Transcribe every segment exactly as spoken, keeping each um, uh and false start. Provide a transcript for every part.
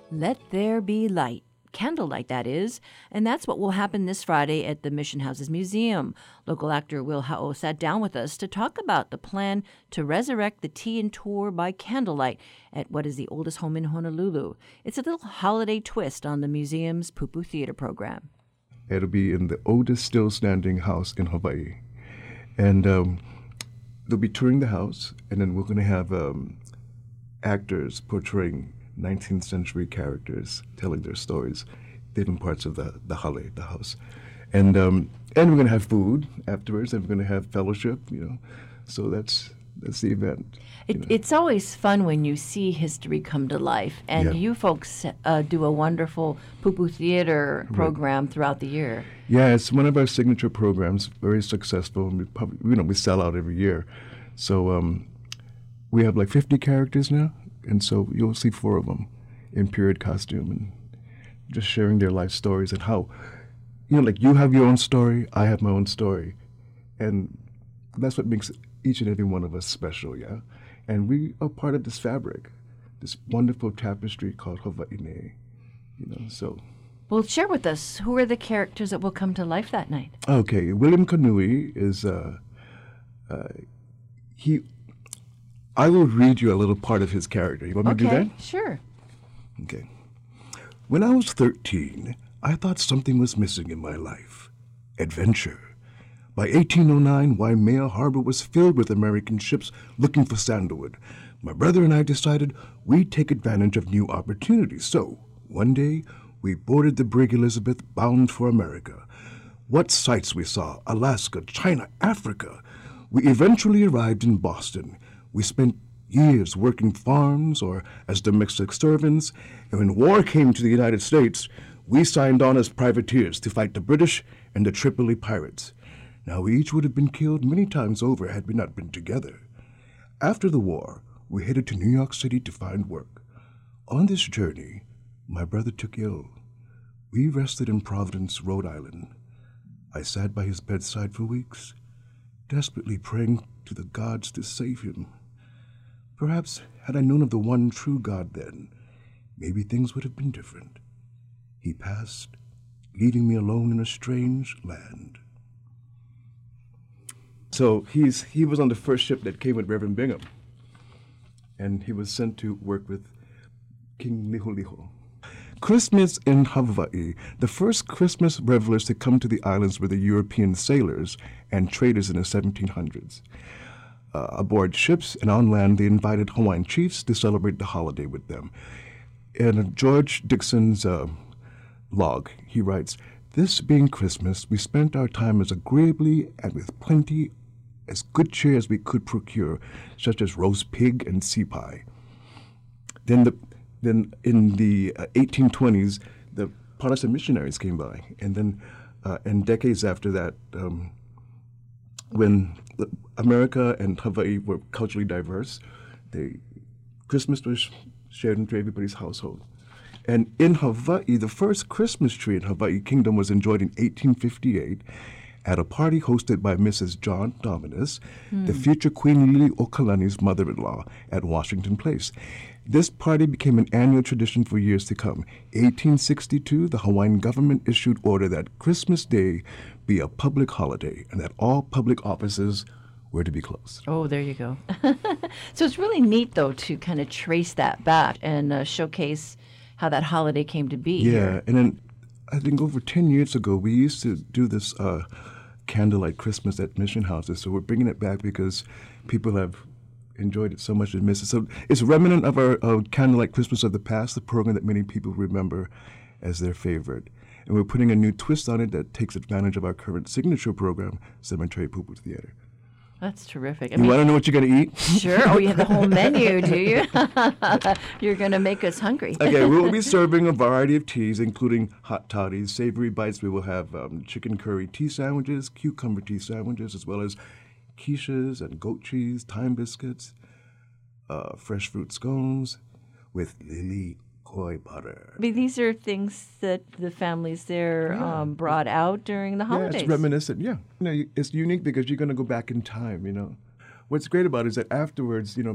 Let there be light. Candlelight, that is. And that's what will happen this Friday at the Mission Houses Museum. Local actor Will Ha'o sat down with us to talk about the plan to resurrect the tea and tour by candlelight at what is the oldest home in Honolulu. It's a little holiday twist on the museum's Pupu Theater program. It'll be in the oldest still standing house in Hawaii. And um, they'll be touring the house, and then we're going to have um, actors portraying nineteenth century characters telling their stories, different parts of the, the hale, the house. And um, and we're going to have food afterwards, and we're going to have fellowship, you know. So that's that's the event. It, you know. It's always fun when you see history come to life, and Yeah. you folks uh, do a wonderful Pupu Theater program Right. throughout the year. Yeah, it's one of our signature programs, very successful. We probably, you know, we sell out every year. So um, we have like fifty characters now, and so you'll see four of them in period costume and just sharing their life stories and how, you know, like you have your own story, I have my own story, and that's what makes each and every one of us special, yeah? And we are part of this fabric, this wonderful tapestry called Hawaiʻi, you know, so... Well, share with us, who are the characters that will come to life that night? Okay, William Kanui is, uh, uh, he, I will read you a little part of his character. You want me to do that? Okay, sure. Okay. When I was thirteen, I thought something was missing in my life. Adventure. By eighteen oh nine, Waimea Harbor was filled with American ships looking for sandalwood. My brother and I decided we'd take advantage of new opportunities. So, one day, we boarded the brig Elizabeth bound for America. What sights we saw! Alaska, China, Africa. We eventually arrived in Boston. We spent years working farms or as domestic servants, and when war came to the United States, we signed on as privateers to fight the British and the Tripoli pirates. Now, we each would have been killed many times over had we not been together. After the war, we headed to New York City to find work. On this journey, my brother took ill. We rested in Providence, Rhode Island. I sat by his bedside for weeks, desperately praying to the gods to save him. Perhaps, had I known of the one true God then, maybe things would have been different. He passed, leaving me alone in a strange land. So he's he was on the first ship that came with Reverend Bingham, and he was sent to work with King Liholiho. Christmas in Hawaii. The first Christmas revelers to come to the islands were the European sailors and traders in the seventeen hundreds. Uh, aboard ships and on land, they invited Hawaiian chiefs to celebrate the holiday with them. In George Dixon's uh, log, he writes, "This being Christmas, we spent our time as agreeably and with plenty as good cheer as we could procure, such as roast pig and sea pie." Then, the, then in the uh, eighteen twenties, the Protestant missionaries came by, and then, uh, and decades after that, um, when America and Hawaii were culturally diverse, they, Christmas was shared into everybody's household. And in Hawaii, the first Christmas tree in Hawaii Kingdom was enjoyed in eighteen fifty-eight at a party hosted by Missus John Dominus, mm. the future Queen Liliuokalani's mother-in-law, at Washington Place. This party became an annual tradition for years to come. eighteen sixty-two, the Hawaiian government issued order that Christmas Day be a public holiday and that all public offices were to be closed. Oh, there you go. So it's really neat, though, to kind of trace that back and uh, showcase how that holiday came to be. Yeah, here. And then I think over ten years ago, we used to do this uh, candlelight Christmas at mission houses. So we're bringing it back because people have enjoyed it so much and missed it. So it's remnant of our uh, candlelight Christmas of the past, the program that many people remember as their favorite. And we're putting a new twist on it that takes advantage of our current signature program, Cemetery Pupu Theater. That's terrific. I you want to know what you're going to eat? Sure. Oh, you have the whole menu, do you? You're going to make us hungry. Okay, we will be serving a variety of teas, including hot toddies, savory bites. We will have um, chicken curry tea sandwiches, cucumber tea sandwiches, as well as quiches and goat cheese, thyme biscuits, uh, fresh fruit scones with lily koi butter. I mean, these are things that the families there Yeah. um, brought out during the holidays. Yeah, it's reminiscent. Yeah, you know, it's unique because you're going to go back in time. You know, what's great about it is that afterwards, you know,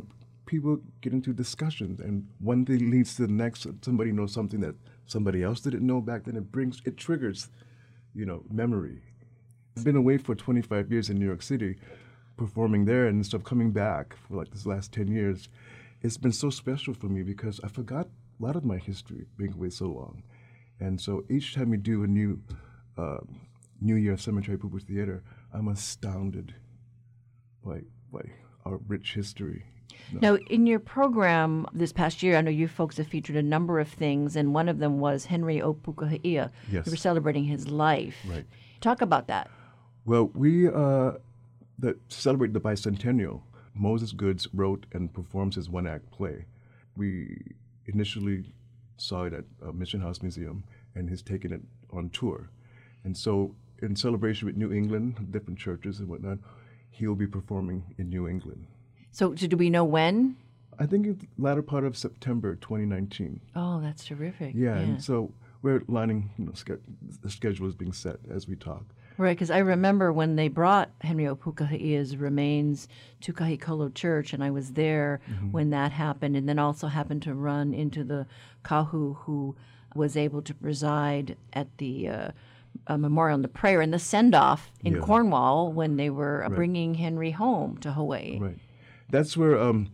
people get into discussions, and one thing leads to the next. Somebody knows something that somebody else didn't know back then. It brings, it triggers, you know, memory. I've been away for twenty-five years in New York City, performing there and stuff, coming back for like this last ten years. It's been so special for me because I forgot a lot of my history being away so long. And so each time we do a new uh, New Year Cemetery Pooper Theater, I'm astounded by, by our rich history. No. Now, in your program this past year, I know you folks have featured a number of things, and one of them was Henry O. Pukahiia. Yes. You were celebrating his life. Right. Talk about that. Well, we uh, the, celebrate the bicentennial. Moses Goods wrote and performs his one-act play. We initially saw it at uh, Mission House Museum, and he's taken it on tour. And so, in celebration with New England, different churches and whatnot, he'll be performing in New England. So, so do we know when? I think in the latter part of September twenty nineteen. Oh, that's terrific. Yeah, and so we're lining, you know, ske- the schedule is being set as we talk. Right, because I remember when they brought Henry O. Pukahiia's remains to Kahikolo Church, and I was there mm-hmm. when that happened, and then also happened to run into the kahu who was able to preside at the uh, uh, memorial and the prayer and the send-off in yeah. Cornwall when they were uh, right. bringing Henry home to Hawaii. Right. That's where um,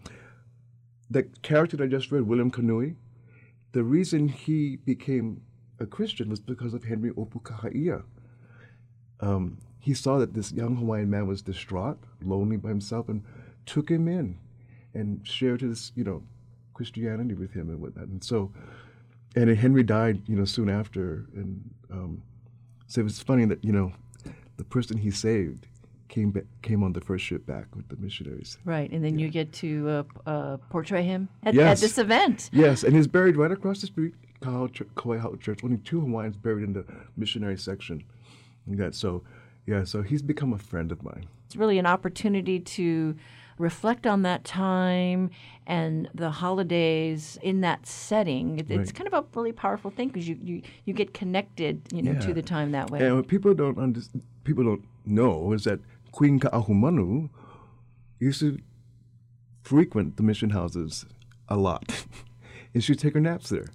the character that I just read, William Kanui, the reason he became a Christian was because of Henry O. Pukahiia. Um, he saw that this young Hawaiian man was distraught, lonely by himself, and took him in and shared his, you know, Christianity with him and whatnot. And so, and Henry died, you know, soon after. And um, so it was funny that, you know, the person he saved came ba- came on the first ship back with the missionaries. Right, and then yeah. you get to uh, uh, portray him at, yes. at this event. Yes, and he's buried right across the street, Kauai Church. Only two Hawaiians buried in the missionary section. That so, yeah. So he's become a friend of mine. It's really an opportunity to reflect on that time and the holidays in that setting. It, right. It's kind of a really powerful thing because you, you, you get connected, you know, yeah. to the time that way. And what people don't under, people don't know is that Queen Ka'ahumanu used to frequent the mission houses a lot, and she'd take her naps there.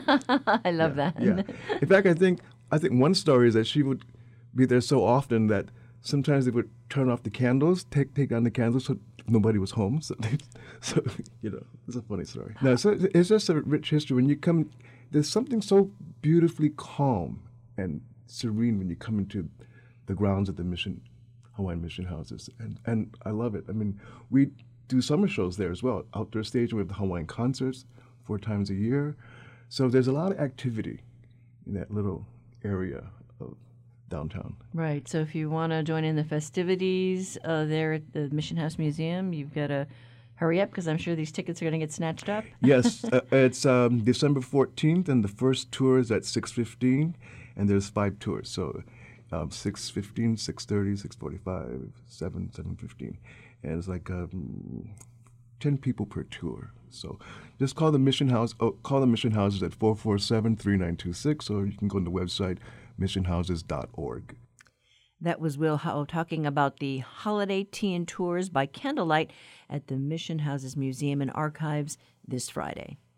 I love yeah, that. Yeah. In fact, I think I think one story is that she would be there so often that sometimes they would turn off the candles, take take down the candles so nobody was home. So, they, so you know, it's a funny story. No, so it's just a rich history. When you come, there's something so beautifully calm and serene when you come into the grounds of the mission, Hawaiian mission houses, and and I love it. I mean, we do summer shows there as well, outdoor stage. We have the Hawaiian concerts four times a year, so there's a lot of activity in that little area of downtown. Right. So if you want to join in the festivities uh, there at the Mission House Museum, you've got to hurry up because I'm sure these tickets are going to get snatched up. Yes. uh, it's um, December fourteenth, and the first tour is at six fifteen, and there's five tours. So um, six fifteen, six thirty, six forty-five, seven, seven fifteen. And it's like um, ten people per tour. So just call the Mission House. Oh, call the Mission Houses at four four seven, three nine two six, or you can go on the website mission houses dot org. That was Will Ha'o talking about the holiday tea and tours by candlelight at the Mission Houses Museum and Archives this Friday.